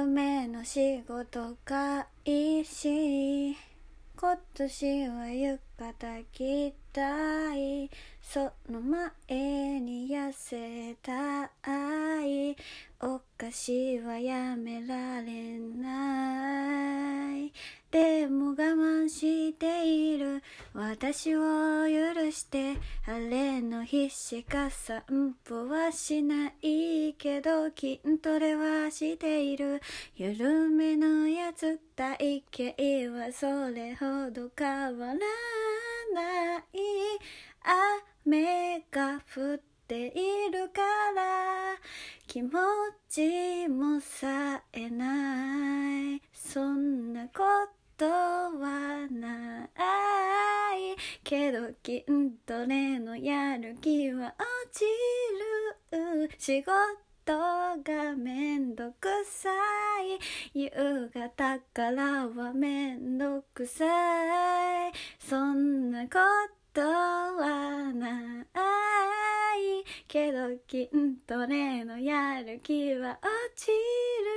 めの仕事開始、今年は浴衣着たい、その前に痩せたい、お菓子はやめられない、でも我慢している私を許して、晴れの日しか散歩はしないけど筋トレはしている、緩めのやつ体型はそれほど変わらない、雨が降っているから気持ちもさえない、そんなことはないけど筋トレのやる気は落ちる、仕事がめんどくさい、夕方からはめんどくさい、そんなことはないけど筋トレのやる気は落ちる